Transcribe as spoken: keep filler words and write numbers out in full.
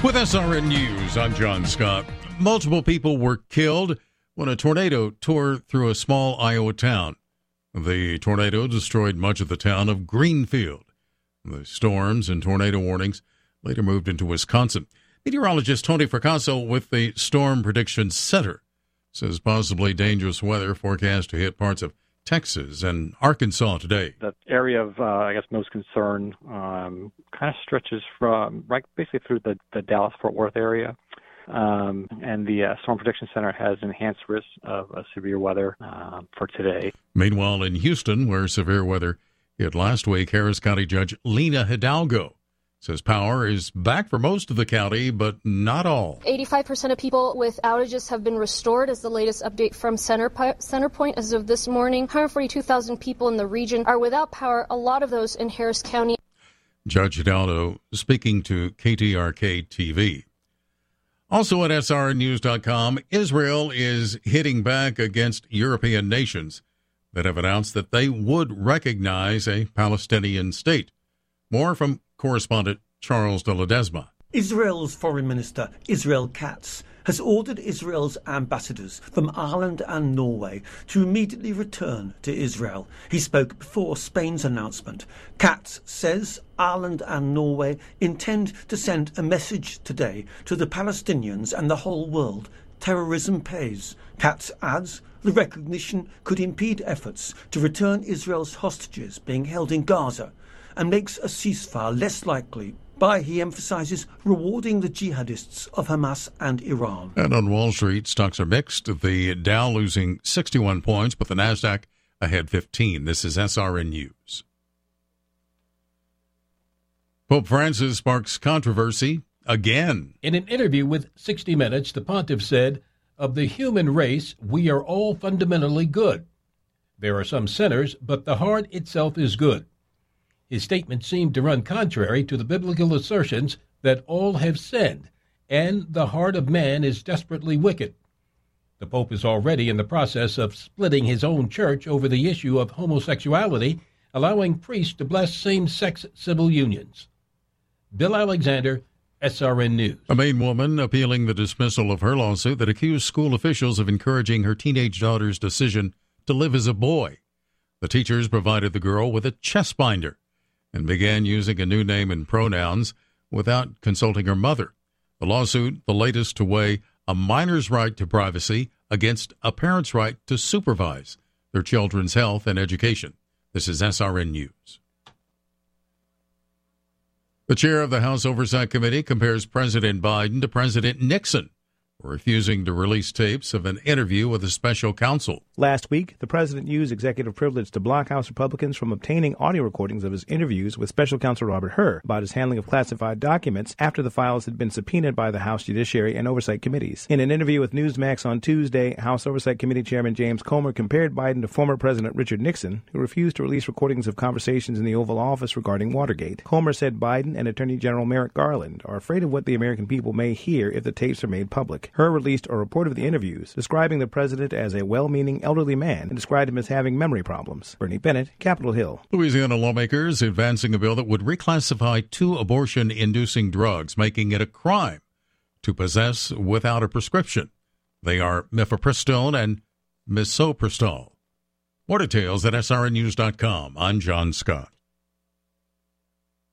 With S R N News, I'm John Scott. Multiple people were killed when a tornado tore through a small Iowa town. The tornado destroyed much of the town of Greenfield. The storms and tornado warnings later moved into Wisconsin. Meteorologist Tony Fracasso with the Storm Prediction Center says possibly dangerous weather forecast to hit parts of Texas and Arkansas today. The area of, uh, I guess, most concern um, kind of stretches from right basically through the, the Dallas-Fort Worth area. Um, and the uh, Storm Prediction Center has enhanced risk of uh, severe weather uh, for today. Meanwhile, in Houston, where severe weather hit last week, Harris County Judge Lena Hidalgo says power is back for most of the county, but not all. eighty-five percent of people with outages have been restored, as the latest update from Center Centerpoint as of this morning. one hundred forty-two thousand people in the region are without power, a lot of those in Harris County. Judge Hidalgo speaking to K T R K T V. Also at S R N news dot com, Israel is hitting back against European nations that have announced that they would recognize a Palestinian state. More from correspondent Charles de Ledesma. Israel's Foreign Minister, Israel Katz, has ordered Israel's ambassadors from Ireland and Norway to immediately return to Israel. He spoke before Spain's announcement. Katz says Ireland and Norway intend to send a message today to the Palestinians and the whole world. Terrorism pays. Katz adds the recognition could impede efforts to return Israel's hostages being held in Gaza and makes a ceasefire less likely by, he emphasizes, rewarding the jihadists of Hamas and Iran. And on Wall Street, stocks are mixed. The Dow losing sixty-one points, but the Nasdaq ahead fifteen. This is S R N News. Pope Francis sparks controversy again. In an interview with sixty minutes, the pontiff said, "Of the human race, we are all fundamentally good. There are some sinners, but the heart itself is good." His statement seemed to run contrary to the biblical assertions that all have sinned, and the heart of man is desperately wicked. The Pope is already in the process of splitting his own church over the issue of homosexuality, allowing priests to bless same-sex civil unions. Bill Alexander, S R N News. A Maine woman appealing the dismissal of her lawsuit that accused school officials of encouraging her teenage daughter's decision to live as a boy. The teachers provided the girl with a chest binder and began using a new name and pronouns without consulting her mother. The lawsuit, the latest to weigh a minor's right to privacy against a parent's right to supervise their children's health and education. This is S R N News. The chair of the House Oversight Committee compares President Biden to President Nixon, refusing to release tapes of an interview with a special counsel. Last week, the president used executive privilege to block House Republicans from obtaining audio recordings of his interviews with special counsel Robert Hur about his handling of classified documents after the files had been subpoenaed by the House Judiciary and Oversight Committees. In an interview with Newsmax on Tuesday, House Oversight Committee Chairman James Comer compared Biden to former President Richard Nixon, who refused to release recordings of conversations in the Oval Office regarding Watergate. Comer said Biden and Attorney General Merrick Garland are afraid of what the American people may hear if the tapes are made public. Hur released a report of the interviews, describing the president as a well-meaning elderly man and described him as having memory problems. Bernie Bennett, Capitol Hill. Louisiana lawmakers advancing a bill that would reclassify two abortion-inducing drugs, making it a crime to possess without a prescription. They are mifepristone and misoprostol. More details at S R N news dot com. I'm John Scott.